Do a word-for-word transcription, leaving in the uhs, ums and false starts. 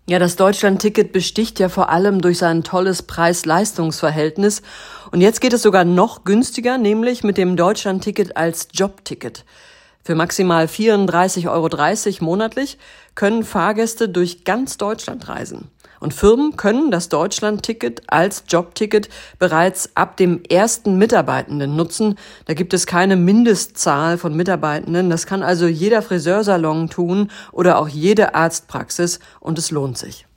Ja, das Deutschland-Ticket besticht ja vor allem durch sein tolles Preis-Leistungs-Verhältnis. Und jetzt geht es sogar noch günstiger, nämlich mit dem Deutschland-Ticket als Jobticket. Für maximal vierunddreißig Euro dreißig monatlich können Fahrgäste durch ganz Deutschland reisen. Und Firmen können das Deutschland-Ticket als Jobticket bereits ab dem ersten Mitarbeitenden nutzen. Da gibt es keine Mindestzahl von Mitarbeitenden. Das kann also jeder Friseursalon tun oder auch jede Arztpraxis und es lohnt sich.